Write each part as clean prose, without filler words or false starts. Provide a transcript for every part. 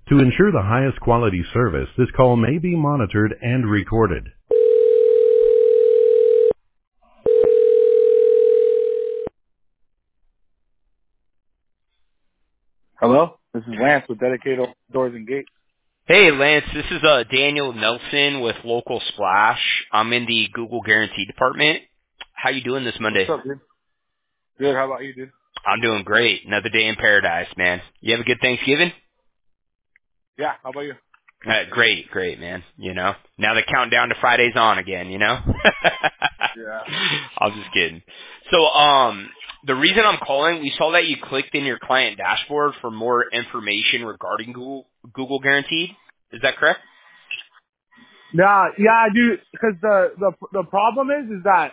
To ensure the highest quality service, this call may be monitored and recorded. Hello, this is Lance with Dedicated Doors and Gates. Hey, Lance, this is Daniel Nelson with Local Splash. I'm in the Google Guarantee department. How you doing this What's Monday? up, dude? Good, how about you, dude? I'm doing great. Another day in paradise, man. You have a good Thanksgiving? Yeah, how about you? Great, man. You know, now the countdown to Friday's on again, you know? Yeah. I'm just kidding. So, the reason I'm calling, we saw that you clicked in your client dashboard for more information regarding Google Guaranteed. Is that correct? Yeah, dude. Because the problem is that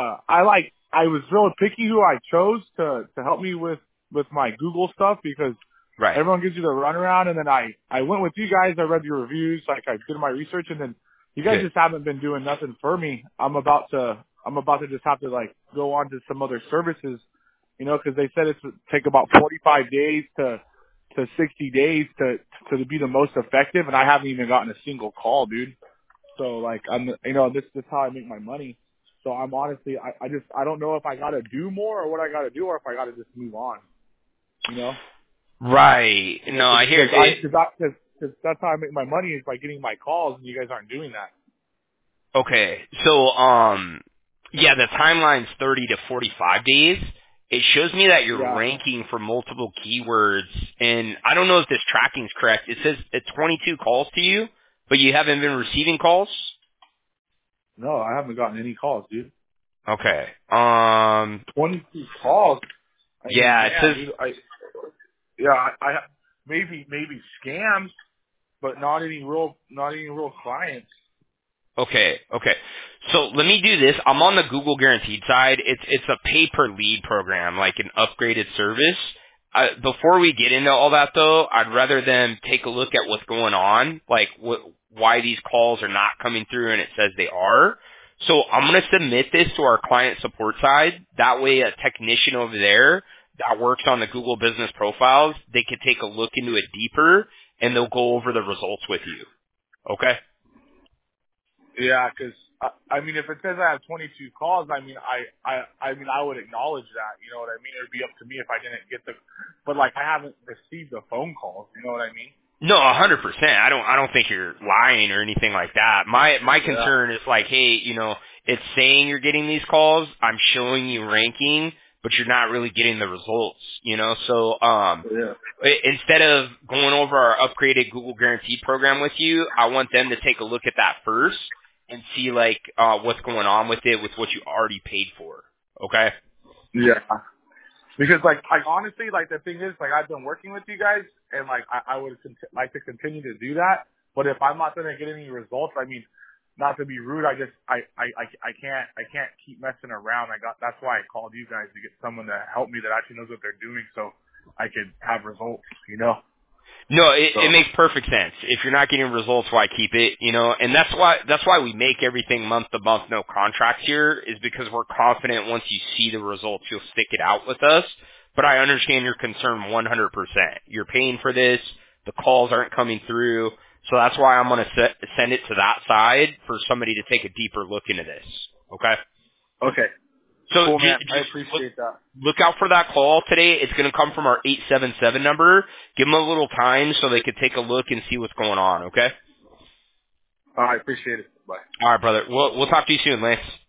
I was real picky who I chose to help me with my Google stuff because Right. everyone gives you the runaround, and then I went with you guys. I read your reviews, like I did my research, and then you guys Good. just haven't been doing nothing for me. I'm about to just have to like go on to some other services, you know, because they said it's take about 45 days to 60 days to be the most effective, and I haven't even gotten a single call, dude. So like this is how I make my money. So I'm honestly I don't know if I gotta do more or what I gotta do or if I gotta just move on. You know? Right. You know, No, I hear it. because that's how I make my money is by getting my calls, and you guys aren't doing that. Okay. So, yeah, the timeline's 30 to 45 days. It shows me that you're Yeah. ranking for multiple keywords, and I don't know if this tracking's correct. It says it's 22 calls to you, but you haven't been receiving calls? No, I haven't gotten any calls, dude. Okay. 22 calls. I mean, Yeah, it man, says dude. I maybe scams, but not any real clients. Okay. So let me do this. I'm on the Google Guaranteed side. It's a pay per lead program, like an upgraded service. Before we get into all that, though, I'd rather them take a look at what's going on, like why these calls are not coming through, and it says they are. So I'm going to submit this to our client support side. That way, a technician over there that works on the Google business profiles, they could take a look into it deeper, and they'll go over the results with you. Okay? Yeah, because I mean, if it says I have 22 calls, I mean, I would acknowledge that. You know what I mean? It would be up to me if I didn't get the, but like I haven't received the phone calls. You know what I mean? No, 100%. I don't think you're lying or anything like that. My Yeah. concern is like, hey, you know, it's saying you're getting these calls. I'm showing you ranking, but you're not really getting the results, you know? So, Yeah. instead of going over our upgraded Google Guarantee program with you, I want them to take a look at that first and see like, what's going on with it with what you already paid for. Okay? Yeah. Because like honestly, like the thing is, like I've been working with you guys, and like I would like to continue to do that. But if I'm not going to get any results, I mean, not to be rude, I can't keep messing around. That's why I called you guys to get someone to help me that actually knows what they're doing, so I could have results. You know. No, it So makes perfect sense. If you're not getting results, why keep it? You know, and that's why we make everything month to month, no contracts here, is because we're confident once you see the results, you'll stick it out with us. But I understand your concern 100%. You're paying for this, the calls aren't coming through, so that's why I'm going to send it to that side for somebody to take a deeper look into this. Okay? okay, So cool, man. I just appreciate that. look out for that call today. It's going to come from our 877 number. Give them a little time so they could take a look and see what's going on, okay? I appreciate it. Bye. All right, brother. We'll talk to you soon, Lance.